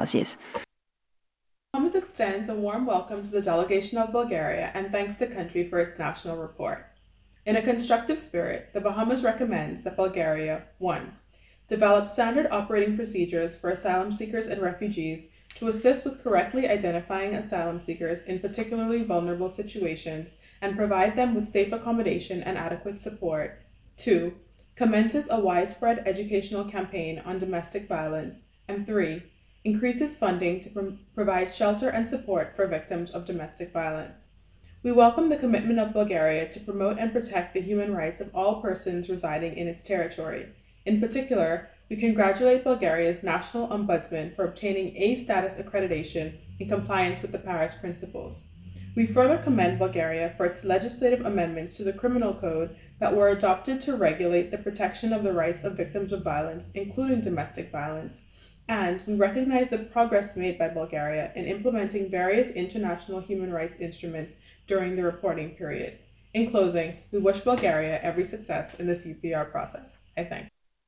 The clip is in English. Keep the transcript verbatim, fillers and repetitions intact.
policies. Bahamas extends a warm welcome to the delegation of Bulgaria and thanks the country for its national report. In a constructive spirit, the Bahamas recommends that Bulgaria, one. Develop standard operating procedures for asylum seekers and refugees to assist with correctly identifying asylum seekers in particularly vulnerable situations and provide them with safe accommodation and adequate support. two. Commences a widespread educational campaign on domestic violence. And three. Increases funding to pro- provide shelter and support for victims of domestic violence. We welcome the commitment of Bulgaria to promote and protect the human rights of all persons residing in its territory. In particular, we congratulate Bulgaria's National Ombudsman for obtaining A status accreditation in compliance with the Paris Principles. We further commend Bulgaria for its legislative amendments to the criminal code that were adopted to regulate the protection of the rights of victims of violence, including domestic violence, and we recognize the progress made by Bulgaria in implementing various international human rights instruments during the reporting period. In closing, we wish Bulgaria every success in this U P R process. I thank you.